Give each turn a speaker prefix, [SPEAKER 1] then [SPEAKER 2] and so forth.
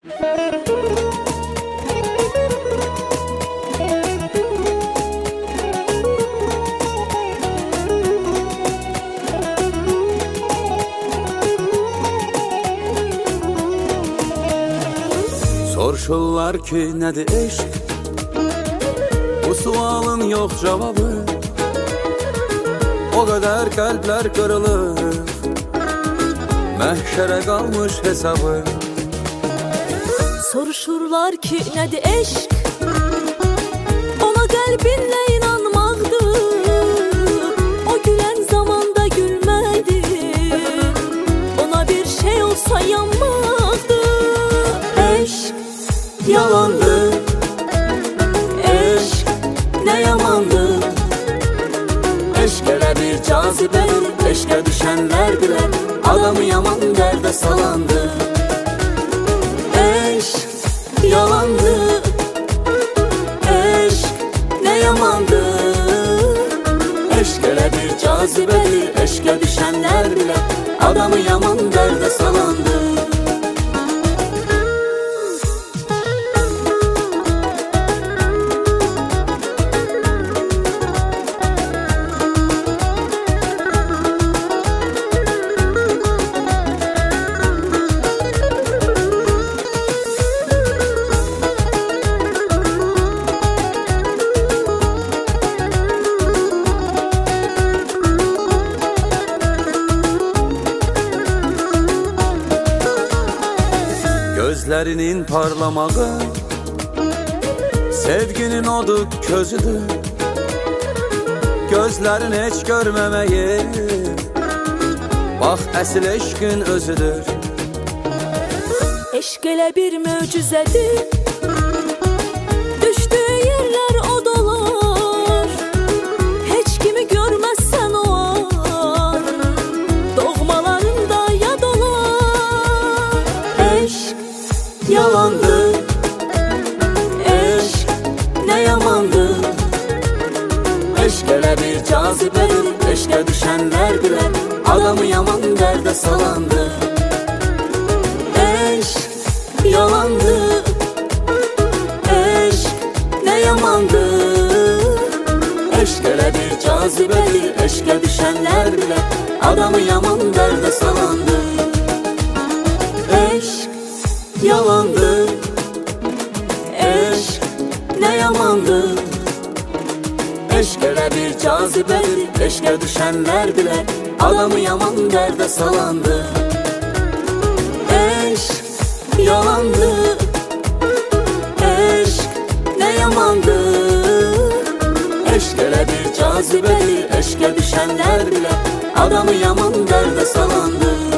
[SPEAKER 1] Soruşurlar ki nədir eşq? Bu sualın yox cavabı. O qədər qəlblər qırılır, məhşərə qalmış hesabı.
[SPEAKER 2] Soruşurlar ki nədir eşq? Ona qəlbinlə inanmaqdır. O gülən zamanda gülməkdir. Ona bir şey olsa yanmaqdır. Eşq yalandır, eşq nə yamandır. Eşq elə bir cazibədir, eşqə düşənlər bilər, adamı yaman dərdə salandır. Eşq yalandır, eşq nə yamandır. Eşq elə bir cazibədir, eşqə düşənlər bilər, adamı yaman dərdə salandır.
[SPEAKER 1] Gözlərinin parlamağı sevginin odu közüdür. Gözlərin heç görməməyi bax əsl eşqin özüdür.
[SPEAKER 2] Eşq elə bir möcüzədir, düşdüyü yerlər o dolar. Heç kimi görməzsən o an, doğmalarında yad olar. Eşq yalandır, eşq nə yamandır. Eşq elə bir cazibədir, eşqə düşənlər bilər, adamı yaman dərdə salandır. Eşq yalandır, eşq nə yamandır. Eşq elə bir cazibədir, eşqə düşənlər bilər, adamı yaman dərdə salandır. Eşq yalandır, eşq nə yamandır. Eşq elə bir cazibədir, eşqə düşənlər bilər, adamı yaman dərdə salandır. Eşq yalandır, eşq nə yamandır. Eşq elə bir cazibədir, eşqə düşənlər bilər, adamı yaman dərdə salandır.